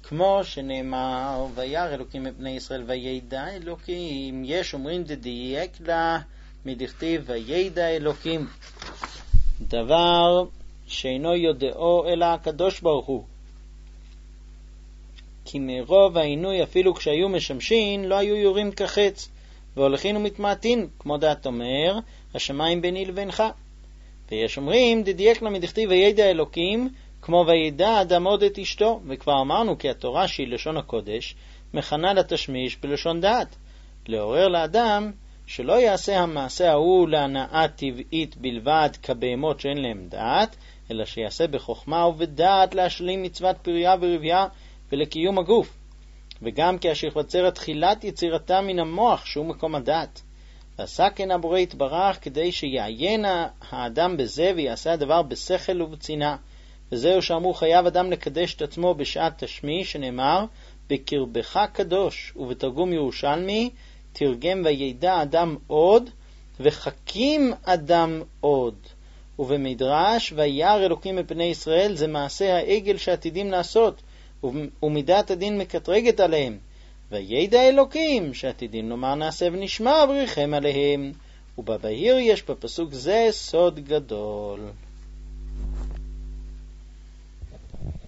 כמו שנאמר, וירא אלוקים מפני ישראל וידע אלוקים. יש אומרים דדייק לה מדכתיב וידע אלוקים, דבר שאינו יודעו אלא הקדוש ברוך הוא. כי מרוב העינוי אפילו כשהיו משמשים לא היו יורים כחץ, והולכין ומתמעטין, כמו דעת אומר, השמיים ביני לבינך. ויש אומרים דדייק לה מדכתיב וידע אלוקים, כמו וידע אדם עוד את אשתו. וכבר אמרנו כי התורה שהיא לשון הקודש מכנה לתשמיש בלשון דעת, לעורר לאדם שלא יעשה המעשה ההוא להנאה טבעית בלבד כבהמות שאין להם דעת, אלא שיעשה בחוכמה ובדעת להשלים מצוות פריה ורבייה ולקיום הגוף. וגם כאשר תחילת יצירתה מן המוח שהוא מקום הדעת. ועשה כן הבורא יתברך כדי שיעיין האדם בזה ויעשה הדבר בשכל ובצינה. וזהו שאמרו חייב אדם לקדש את עצמו בשעת תשמיש, שנאמר בקרבך קדוש. ובתרגום ירושלמי תרגם וידע אדם עוד וחכים אדם עוד. ובמדרש וירא אלוקים מפני ישראל זה מעשה העגל שעתידים לעשות, ומידת הדין מקטרגת עליהם. וידע אלוקים שעתידים לומר נעשה ונשמע בריחם עליהם. ובבהיר יש בפסוק זה סוד גדול.